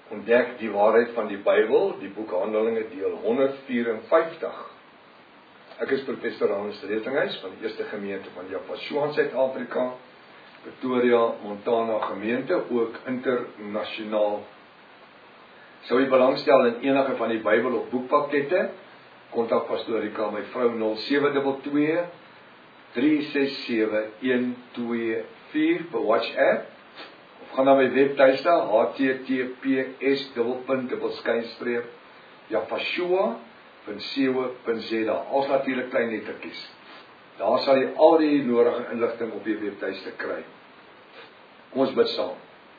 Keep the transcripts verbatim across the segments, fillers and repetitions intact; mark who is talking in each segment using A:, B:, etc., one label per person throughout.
A: Ontdek die waarheid van die Bybel, die boek Handelinge deel honderdvyfenvyftig. Ek is professor Hannes Retinghuis van die Eerste Gemeente van Japasua in Suid-Afrika, Pretoria, Montana gemeente, ook internasionaal. Sou jy belangstel in enige van die Bybel of boekpakkette, kontak Pastoor Rika, my vrou nul sewe twee twee, drie ses sewe, een twee vier per WhatsApp. Gaan na my webtuiste h t t p s skynstreep japasua punt co punt za. Als natuurlik klein lettertjies. Daar sal jy al die nodige inligting op die webtuiste kry. Kom ons bid saam.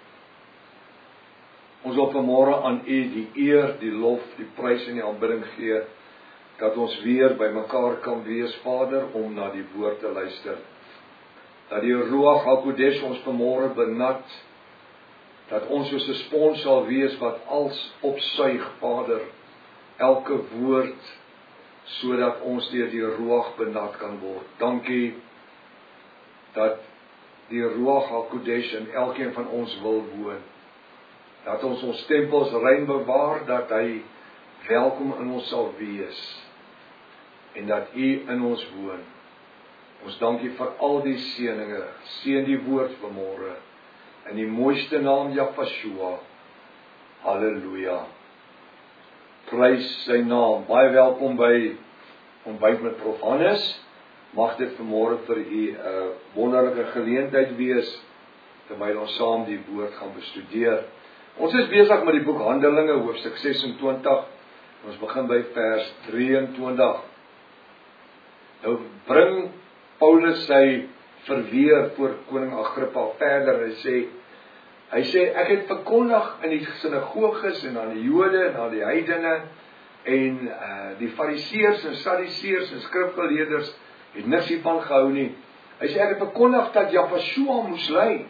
A: Ons wil vanmôre aan U die eer, die lof, die prys en die aanbidding gee, dat ons weer by mekaar kan wees, Vader, om na die woord te luister. Dat die Ruach HaKodesh ons vanmôre benat, dat ons soos 'n spons sal wees wat als opsuig, Vader, elke woord, sodat ons deur die Ruach benat kan word. Dankie dat die Ruach HaKodesh in elkeen van ons wil woon. Dat ons ons tempels rein bewaar, dat hy welkom in ons sal wees. En dat U in ons woon. Ons dankie vir al die seëninge. Seën die woord vanmôre. In die mooiste naam Japasua. Halleluja. Prys sy naam. Baie welkom by Ontbyt met Prof Hannes. Mag dit vanmôre vir u 'n uh, wonderlike geleentheid wees, terwyl ons saam die woord gaan bestudeer. Ons is besig met die boek Handelinge, hoofstuk sesentwintig. Ons begin by vers drieëntwintig. Nou bring Paulus sy verweer voor koning Agrippa verder. Hy sê, hy sê, ek het verkondig in die sinagoges en aan die Jode en aan die heidene en uh, die Fariseërs en Sadduseërs en skrifgeleerders het niks hiervan gehou nie. Hy sê, ek het verkondig dat Japasua moes ly.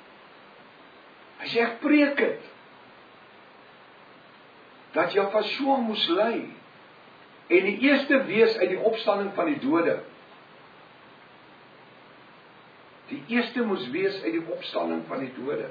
A: Hy sê, ek preek het. Dat Japasua moes ly. En die eerste wees uit die opstanding van die dode. Die eerste moes wees uit die opstanding van die dode.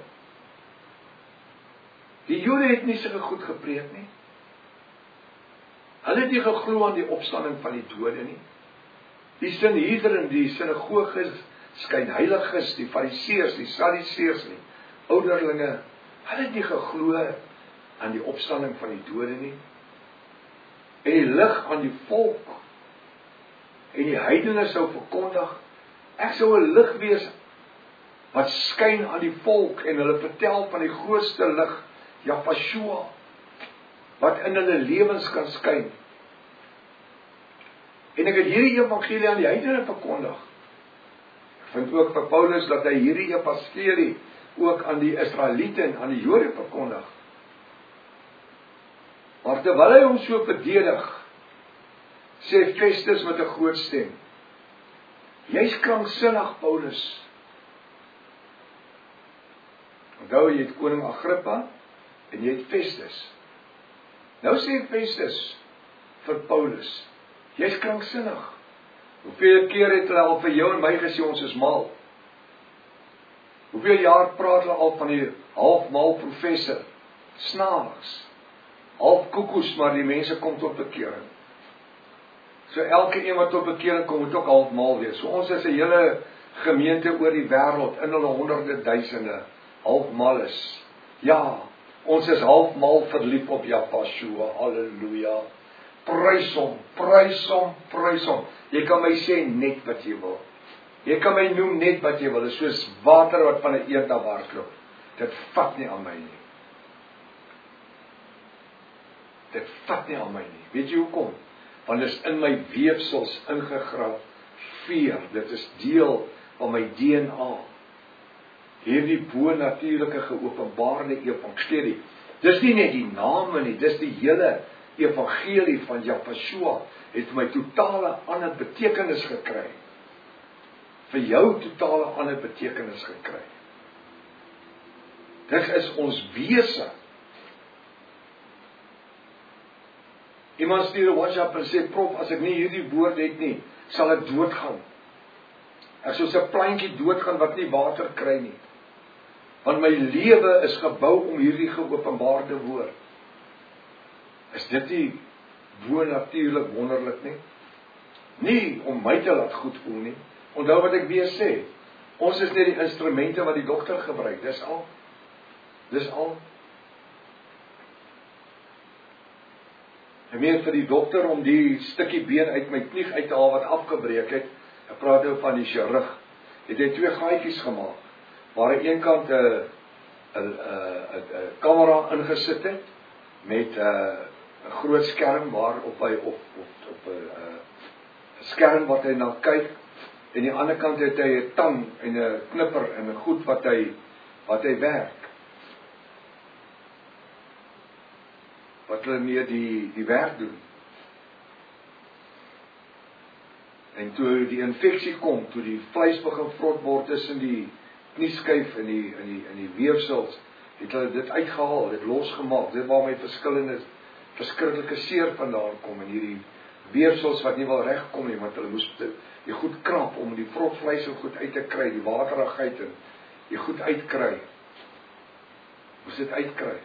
A: Die Jode het nie sulke goed gepreek nie. Hulle het nie geglo aan die opstanding van die dode nie. Die Sanhedrin, die sinagoges, skynheiliges, die Fariseërs, die Sadduseërs nie, ouderlinge, hulle het nie geglo aan die opstanding van die dode nie. En die lig aan die volk en die heidene sou verkondig, ek sou 'n lig wees wat skyn aan die volk en hulle vertel van die grootste lig, Japasua, wat in hulle lewens kan skyn. En ek het hierdie evangelie aan die heidene verkondig. Ek vind ook vir Paulus dat hy hierdie evangelie ook aan die Israeliete en aan die Jode verkondig. Maar terwyl hy hom so verdedig, sê Festus met 'n groot stem, jy's kranksinnig, Paulus. Onthou, jy het koning Agrippa en jy het Festus. Nou sê Festus vir Paulus, jy's kranksinnig. Hoeveel keer het hulle al vir jou en my gesê ons is mal? Hoeveel jaar praat hulle al van die halfmal professor? Snaaks. Half koekoes, maar die mense kom tot bekering. So elke een wat tot bekering kom, moet ook halfmal wees. So ons is 'n hele gemeente oor die wêreld, in hulle honderde duisende, halfmal is. Ja, ons is halfmal verlief op Japasua, halleluja. Prys hom, prys hom, prys hom. Jy kan my sê net wat jy wil. Jy kan my noem net wat jy wil. Dit is soos water wat van 'n eend af hardloop. Dit vat nie aan my nie. Dit vat nie aan my nie. Weet jy hoekom? Want dit is in my weefsels ingegraaf. Veer, dit is deel van my D N A. Hierdie bo-natuurlike geopenbaarde evangelie. Dis nie net die name nie, dis die hele evangelie van Japasua het vir my totale ander betekenis gekry. Vir jou totale ander betekenis gekry. Dit is ons wese. Iemand stuur 'n WhatsApp en sê, Prof, as ek nie hierdie woord het nie, sal ek doodgaan. Ek soos 'n plantjie doodgaan wat nie water kry nie. Want my lewe is gebou om hierdie geopenbaarde woord. Is dit nie bo-natuurlik wonderlik nie? Nie om my te laat goed voel nie. Onthou wat ek weer sê, ons is net die instrumente wat die dokter gebruik, dis al. Dis al. En meer vir die dokter om die stukkie been uit my knie uit te haal wat afgebreek het, ek praat nou van die chirurg, het hy twee gaatjies gemaak, waar aan een kant 'n 'n 'n 'n kamera ingesit het, met 'n 'n groot skerm waar op hy op op op 'n 'n skerm wat hy na kyk, en die ander kant het hy 'n tang en 'n knipper en 'n goed wat hy wat hy werk. Wat hulle mee die die werk doen. En toe die infeksie kom, toe die vleis begin vrot word tussen die knieskyf en die in die in die weefsels, het hulle dit uitgehaal, dit losgemaak. Dit waar my verskillende verskriklike seer vandaan kom en hierdie weefsels wat nie wil regkom nie, want hulle moes die goed krap om die vrot vleis ook goed uit te kry, die waterigheid en die goed uitkry. Moes dit uitkry.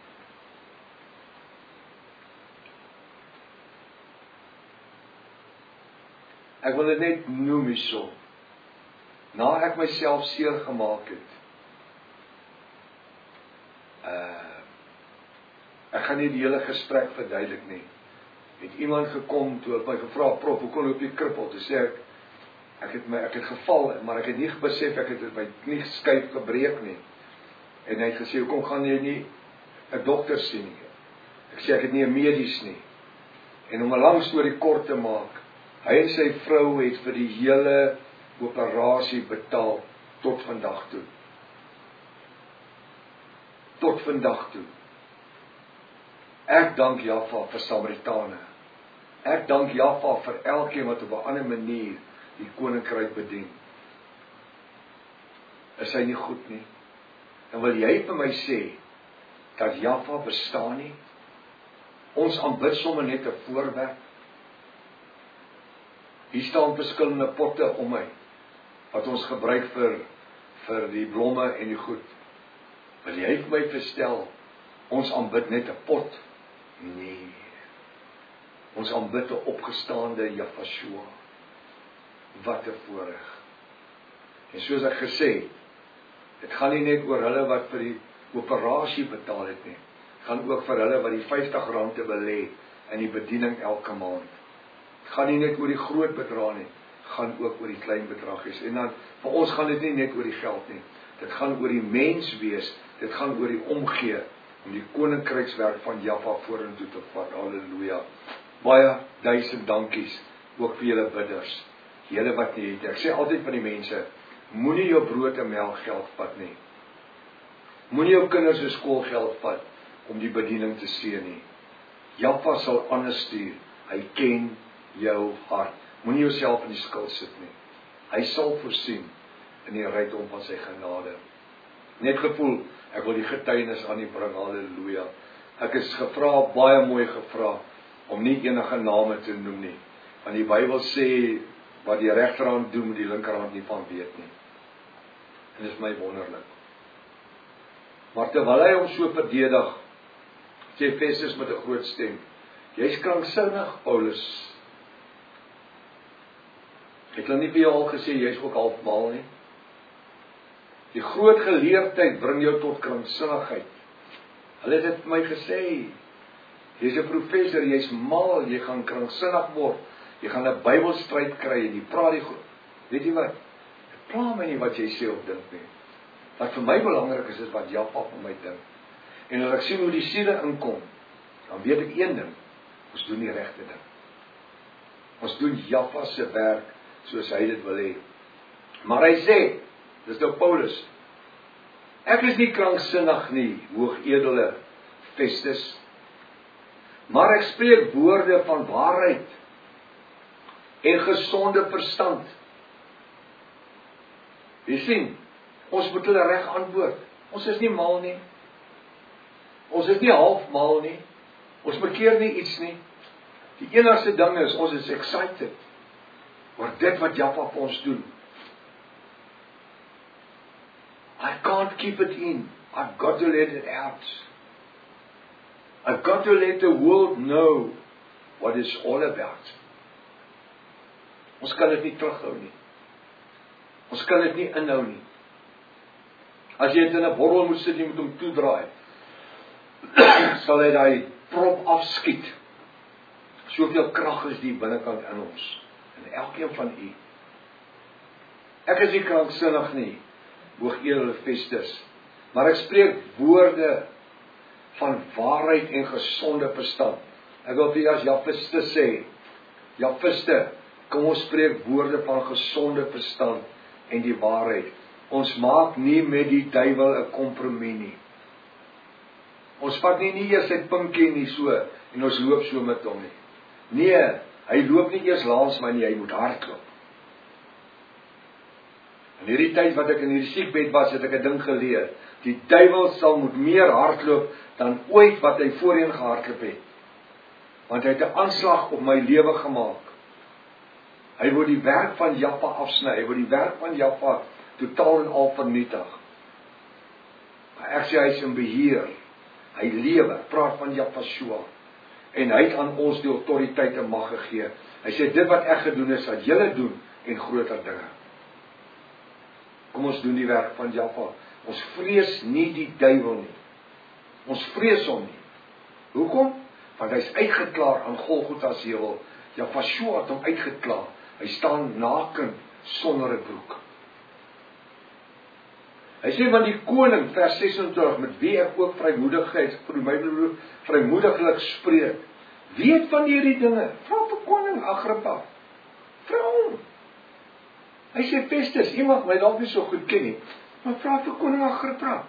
A: Ek wil dit net noem hierso. Na ek myself seer gemaak het. Uh, ek gaan nie die hele gesprek verduidelik nie. Het iemand gekom toe ek my gevra, prof, hoe kon jy op die krippel? Toe sê ek, ek het my ek het geval, maar ek het nie besef ek het my knie skyf gebreek nie. En hy het gesê, hoekom gaan jy nie 'n dokter sien nie? Ek sê ek het nie 'n medies nie. En om 'n lang storie kort te maak, hy en sy vrou het vir die hele operasie betaal tot vandag toe. Tot vandag toe. Ek dank Jaffa vir Samaritane. Ek dank Jaffa vir elkeen wat op 'n ander manier die koninkryk bedien. Is hy nie goed nie? En wil jy vir my sê dat Jaffa bestaan nie? Ons aanbid sommer net 'n voorwerp. Hier staan verskillende potte om my, wat ons gebruik vir, vir die blomme en die goed. Wil jy vir my verstel, ons aanbid net 'n pot? Nee. Ons aanbid 'n opgestaande Jafashua. Wat 'n voorreg. En soos ek gesê, dit gaan nie net oor hulle wat vir die operasie betaal het nie. Het gaan ook vir hulle wat die vyftig rand te belê in die bediening elke maand. Het gaan nie net oor die groot bedrag nie, gaan ook oor die klein bedragies. En dan, vir ons gaan dit nie net oor die geld nie. Dit gaan oor die mens wees, dit gaan oor die omgee, om die koninkrykswerk van Jaffa vorentoe te vat. Halleluja. Baie duisend dankies, ook vir julle bidders, julle wat nie het. Ek sê altyd van die mense, moenie jou brood en melk geld vat nie. Moenie jou kinders se skoolgeld vat, om die bediening te seën nie. Jaffa sal anders stuur, hy ken jou hart. Moenie jouself in die skuld sit nie. Hy sal voorsien in die rykdom van sy genade. Net gevoel, ek wil die getuienis aan u bring, halleluja. Ek is gevra, baie mooi gevra, om nie enige name te noem nie. Want die Bybel sê, wat die regterhand doen, moet die linkerhand nie van weet nie. En dit is my wonderlik. Maar terwyl hy hom so verdedig, sê Festus met 'n groot stem, jy's kranksinnig, Paulus. Ek het nie vir jou al gesê, jy's ook half mal nie. Die groot geleerdheid bring jou tot kranksinnigheid. Hulle het dit vir my gesê. Jy's 'n professor, jy's mal, jy gaan kranksinnig word. Jy gaan 'n Bybelstryd kry en jy praat die goed. Weet jy wat? Ek pla my nie wat jy sê of dink nie. Wat vir my belangrik is, is wat Jaffa vir my dink. En as ek sien hoe die siele inkom, dan weet ek een ding, ons doen die regte ding. Ons doen Jaffa se werk soos hy dit wil hê. Maar hy sê, dis nou Paulus, ek is nie kranksinnig nie, hoogedele Festus, maar ek spreek woorde van waarheid en gesonde verstand. Jy sien, ons moet hulle reg antwoord. Ons is nie mal nie. Ons is nie half mal nie. Ons bekeer nie iets nie. Die enigste ding is, ons is excited oor dit wat Jaffa vir ons doen. I can't can't keep it in. I've got to let it out. I've got to let the world know what it's all about. Ons kan dit nie terughou nie. Ons kan dit nie inhou nie. As jy dit in 'n bottel moet sit, jy moet hom toedraai, sal hy daai prop afskiet. Soveel krag is die binnekant in ons, en elkeen van u. Ek is nie kranksinnig nie, hoogedele Festus, maar ek spreek woorde van waarheid en gesonde verstand. Ek wil vir julle as Japiste sê, Japiste, kom ons spreek woorde van gesonde verstand en die waarheid. Ons maak nie met die duiwel 'n kompromie nie. Ons vat nie nie eers sy pinkie nie so, en ons loop so met hom nie. Nee, hy loop nie eers langs my nie, hy moet hardloop. In hierdie tyd wat ek in hierdie siekbed was, het ek 'n ding geleer. Die duiwel sal moet meer hardloop dan ooit wat hy voorheen gehardloop het. Want hy het 'n aanslag op my lewe gemaak. Hy wil die werk van Jaffa afsny, hy wil die werk van Jaffa totaal en al vernietig. Maar ek sê hy is in beheer. Hy lewe, praat van Jafashua. En hy het aan ons die autoriteit en mag gegee. Hy sê, dit wat ek gedoen is, wat julle doen, en groter dinge. Kom ons doen die werk van Jaffa. Ons vrees nie die duiwel nie. Ons vrees hom nie. Hoekom? Want hy is uitgeklaar aan Golgotha se heuwel. Jafashua het hom uitgeklaar. Hy staan naken, sonder 'n broek. Hy sê, want die koning, vers sesentwintig, met wie ek ook vrymoedigheid, vir my bedoel, vrymoediglik spreek, weet van hierdie dinge, vra vir koning Agrippa, vra hom. Hy sê, Festus, jy mag my dalk nie so goed ken nie, maar vra vir koning Agrippa.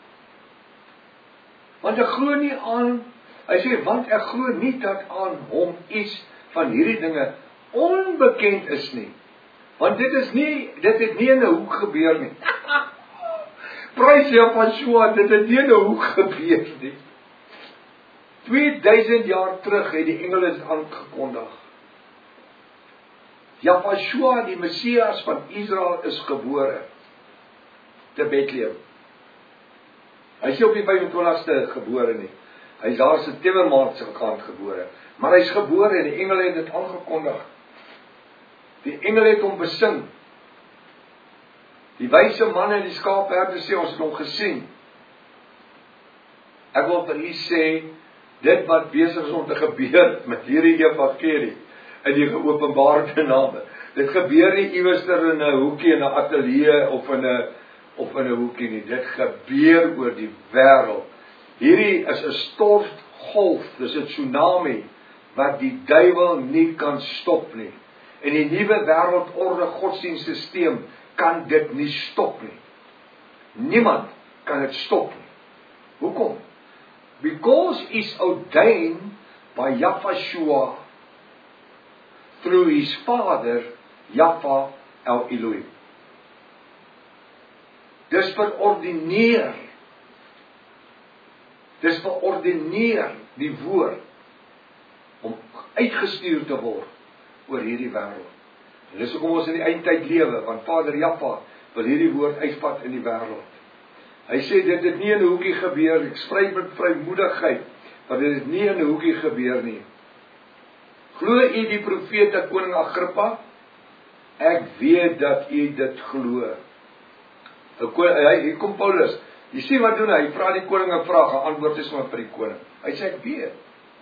A: Want ek glo nie aan, hy sê, want ek glo nie dat aan hom iets van hierdie dinge onbekend is nie. Want dit is nie, dit het nie in 'n hoek gebeur nie. Prys Jafashua, dit het nie in 'n hoek gebeur nie. tweeduisend jaar terug het die engele dit aangekondig. Jafashua, die Messias van Israel, is gebore te Bethlehem. Hy is nie op die vyfentwintigste gebore nie. Hy is daar September maand se kant gebore. Maar hy is gebore en die engele het dit aangekondig. Die engele het hom besing. Die wyse manne en die skaapherde sê, ons het hom gesien. Ek wil vir u sê, dit wat besig is om te gebeur met hierdie evangelie, in die geopenbaarde name, dit gebeur nie iewers in 'n hoekie, in 'n ateljee, of in 'n of in 'n hoekie nie, dit gebeur oor die wêreld. Hierdie is 'n stortgolf, dis 'n tsunami, wat die duiwel nie kan stop nie. En die nuwe wêreldorde godsdienstsysteem kan dit nie stop nie. Niemand kan dit stop nie. Hoekom? Because it's ordained by Jafashua through his father, Jaffa El Elohim. Dis verordineer. Dis verordineer die woord om uitgestuur te word oor hierdie wêreld. En dis hoekom ons in die eindtyd lewe, want Vader Jaffa wil hierdie woord uitvat in die wêreld. Hy sê dit het nie in 'n hoekie gebeur, ek spreek met vrymoedigheid, want dit het nie in 'n hoekie gebeur nie. Glo u die profete koning Agrippa? Ek weet dat u dit glo. Hier kom Paulus, jy sien wat doen hy, hy vra die koning 'n vraag, hy antwoord is maar vir die koning. Hy sê ek weet.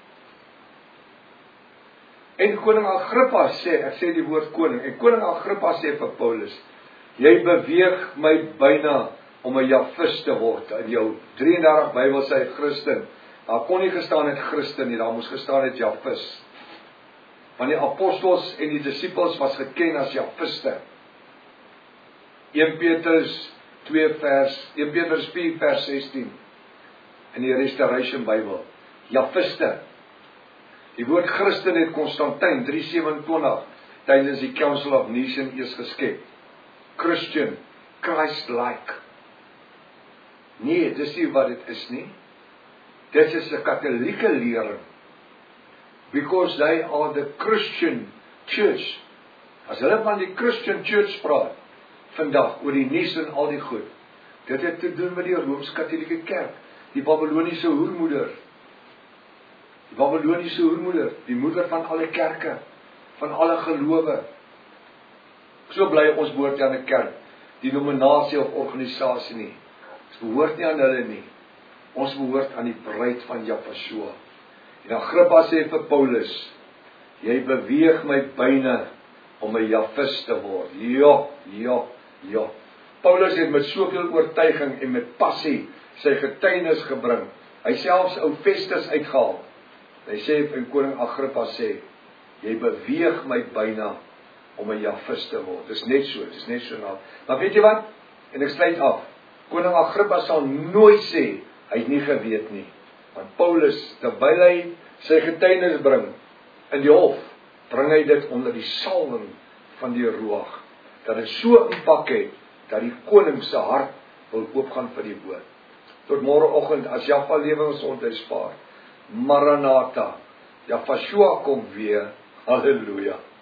A: En koning Agrippa sê, ek sê die woord koning, en koning Agrippa sê vir Paulus, jy beweeg my byna om 'n Jafis te word. In jou drie en dertig Bybel sê hy Christen. Daar kon nie gestaan het Christen nie, daar moes gestaan het Jafis. Want die apostels en die disippels was geken as Jafiste. Eerste Petrus twee vers, Eerste Petrus vier vers sestien in die Restoration Bybel. Jafiste. Die woord Christen het Konstantin drie sewenentwintig tydens die Council of Nicaea eers geskep. Christian, Christ-like. Nee, dis nie wat dit is nie. Dit is 'n katholieke lering. Because they are the Christian church. As hulle van die Christian church praat vandag oor die nuus en al die goed, Dit het te doen met die Rooms-Katolieke Kerk, die Babyloniese hoermoeder. Die Babyloniese hoermoeder, die moeder van alle kerke, van alle gelowe. So bly ons behoort aan 'n kerk, die nominasie of organisasie nie. Ons behoort nie aan hulle nie. Ons behoort aan die bruid van Jafashua. En Agrippa sê vir Paulus, jy beweeg my byna om 'n Jafis te word. Ja, ja, ja. Paulus het met soveel oortuiging en met passie sy getuienis gebring. Hy selfs ou Festus uitgehaal. Hy sê en koning Agrippa sê, jy beweeg my byna om 'n Jafis te word. Dis net so, dis net so nou. Maar weet jy wat? En ek sluit af. Koning Agrippa sal nooit sê hy het nie geweet nie. Want Paulus, terwyl hy sy getuienis bring in die hof, bring hy dit onder die salwing van die Ruach, dat dit so impak het, dat die koning se hart wil oopgaan vir die woord. Tot môreoggend, as Jaffa lewe ons onthuis spaar. Maranatha, Jafashua kom weer, halleluja.